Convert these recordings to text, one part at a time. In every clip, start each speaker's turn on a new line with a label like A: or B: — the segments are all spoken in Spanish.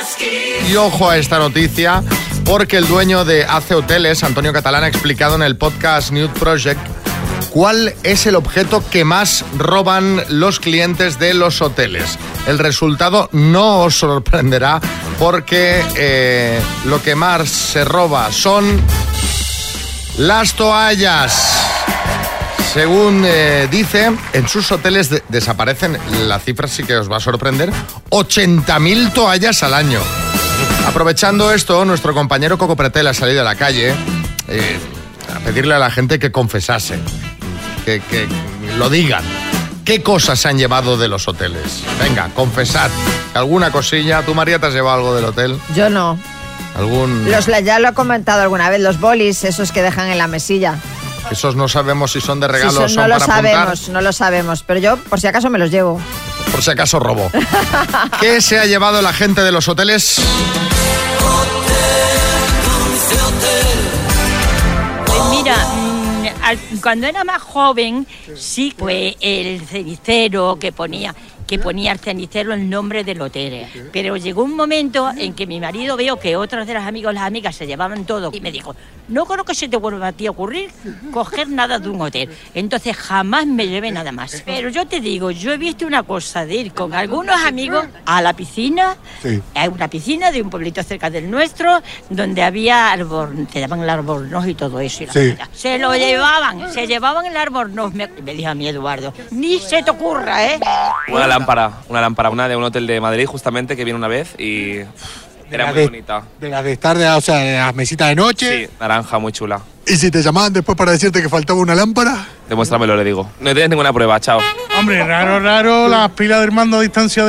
A: Y ojo a esta noticia, porque el dueño de AC Hoteles, Antonio Catalán, ha explicado en el podcast Nude Project cuál es el objeto que más roban los clientes de los hoteles. El resultado no os sorprenderá, porque lo que más se roba son las toallas. Según dice, en sus hoteles desaparecen, la cifra sí que os va a sorprender, 80.000 toallas al año. Aprovechando esto, nuestro compañero Coco Pretel ha salido a la calle a pedirle a la gente que confesase, que lo digan. ¿Qué cosas se han llevado de los hoteles? Venga, confesad. ¿Alguna cosilla? ¿Tú, María, te has llevado algo del hotel?
B: Yo no. Ya lo he comentado alguna vez, los bolis, esos que dejan en la mesilla.
A: Esos no sabemos si son de regalo o son
B: no
A: para apuntar.
B: No lo sabemos, pero yo por si acaso me los llevo.
A: Por si acaso robo. ¿Qué se ha llevado la gente de los hoteles?
C: Pues mira, cuando era más joven, sí, pues el cenicero que ponía el cenicero el nombre del hotel. Pero llegó un momento en que mi marido vio que otros de los amigos, las amigas se llevaban todo y me dijo, no creo que se te vuelva a ti a ocurrir coger nada de un hotel. Entonces jamás me llevé nada más. Pero yo te digo, yo he visto una cosa de ir con algunos amigos a la piscina, a una piscina de un pueblito cerca del nuestro, donde había te llaman el albornoz y todo eso. Y se llevaban el albornoz. Me dijo a mí Eduardo, ni se te ocurra, ¿eh?
D: Una lámpara de un hotel de Madrid justamente que vino una vez y era muy bonita.
E: De las de estar, de las mesitas de noche.
D: Sí, naranja, muy chula.
E: ¿Y si te llamaban después para decirte que faltaba una lámpara?
D: Demuéstramelo, le digo. No tienes ninguna prueba, chao.
F: Hombre, raro las pilas del mando a distancia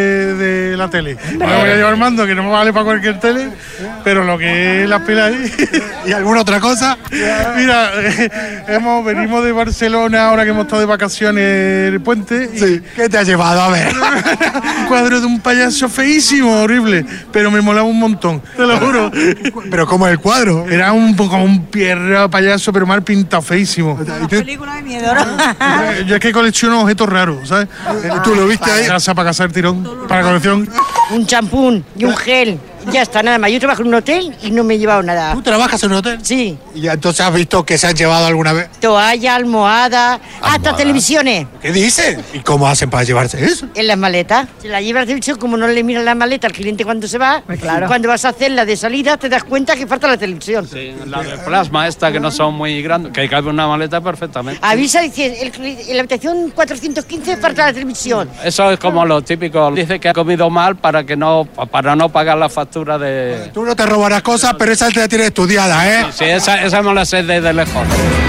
F: de la tele. No me voy a llevar el mando, que no me vale para cualquier tele, pero lo que es las pilas ahí...
E: ¿Y alguna otra cosa?
F: Mira, venimos de Barcelona, ahora que hemos estado de vacaciones en el puente.
E: Sí, ¿qué te has llevado? A ver.
F: Un cuadro de un payaso feísimo, horrible, pero me molaba un montón, te lo juro.
E: ¿Pero cómo es el cuadro?
F: Era como un pierro payaso, pero mal pintado, feísimo.
B: Película de miedo, ¿no?
F: Yo es que colecciono objetos raros, ¿sabes?
E: ¿Tú lo viste ahí?
F: Para casar tirón, para colección.
G: Un champún y un gel. Ya está, nada más. Yo trabajo en un hotel y no me he llevado nada.
E: ¿Tú trabajas en un hotel?
G: Sí.
E: ¿Y entonces has visto que se han llevado alguna vez?
G: Toalla, almohada, hasta televisiones.
E: ¿Qué dices? ¿Y cómo hacen para llevarse eso?
G: En las maletas. Se la lleva la televisión, como no le miran la maleta al cliente cuando se va.
B: Pues claro.
G: Cuando vas a hacer la de salida te das cuenta que falta la televisión.
H: Sí, la de plasma esta, que no son muy grandes, que cabe una maleta perfectamente.
G: Avisa, dice, en la habitación 415 falta la televisión.
H: Eso es como lo típico. Dice que ha comido mal para no pagar la factura de...
E: Tú no te robarás cosas, pero esa te la tienes estudiada, ¿eh?
H: Sí, esa me la sé desde lejos.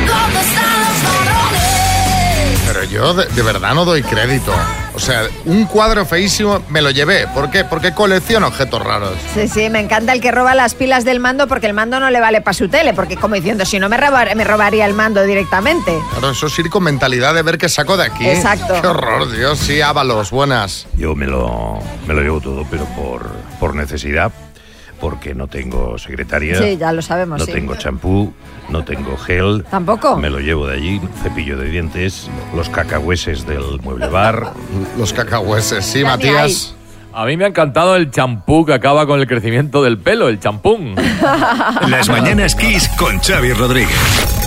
A: Pero yo de verdad no doy crédito. O sea, un cuadro feísimo me lo llevé. ¿Por qué? Porque colecciono objetos raros.
B: Sí, me encanta el que roba las pilas del mando, porque el mando no le vale para su tele, porque como diciendo, si no me robaría el mando directamente.
A: Claro, eso es ir con mentalidad de ver qué saco de aquí.
B: Exacto.
A: Qué horror, Dios. Sí, Ábalos, buenas.
I: Yo me lo llevo todo, pero por necesidad. Porque no tengo secretaria.
B: Sí, ya lo sabemos.
I: No tengo champú, no tengo gel.
B: ¿Tampoco?
I: Me lo llevo de allí, cepillo de dientes, los cacahueses del mueble bar.
A: Los cacahueses, sí, Matías.
J: A mí me ha encantado el champú que acaba con el crecimiento del pelo, el champún.
K: Las Mañanas Kiss con Xavi Rodríguez.